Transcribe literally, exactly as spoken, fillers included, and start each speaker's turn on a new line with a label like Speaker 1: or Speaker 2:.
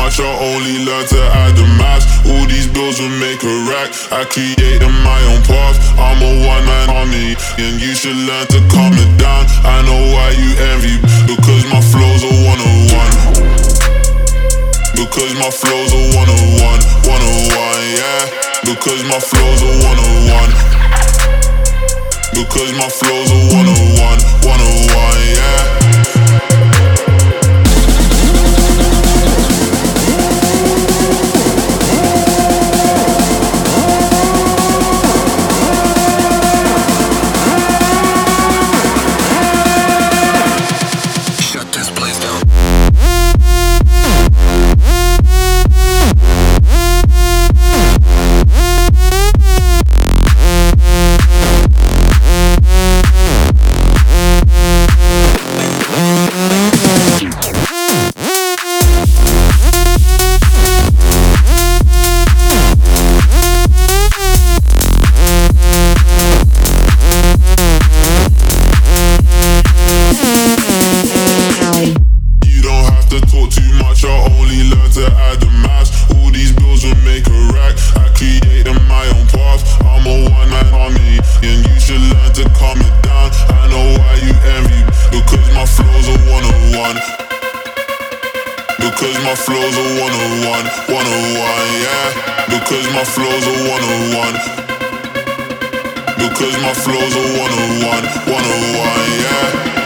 Speaker 1: much, I only learned to add the maths. All these bills will make a rack, I create my own path. I'm a one-man army, and you should learn to calm it down. I know why you envy, because my flow's a one oh one. Because my flow's a one oh one, one oh one, yeah. Because my flow's a one oh one. Because my flow's a one oh one, one oh one, yeah. Because my flow's a one oh one, one oh one, yeah. Because my flow's a one oh one. Because my flow's a one oh one, one oh one, yeah.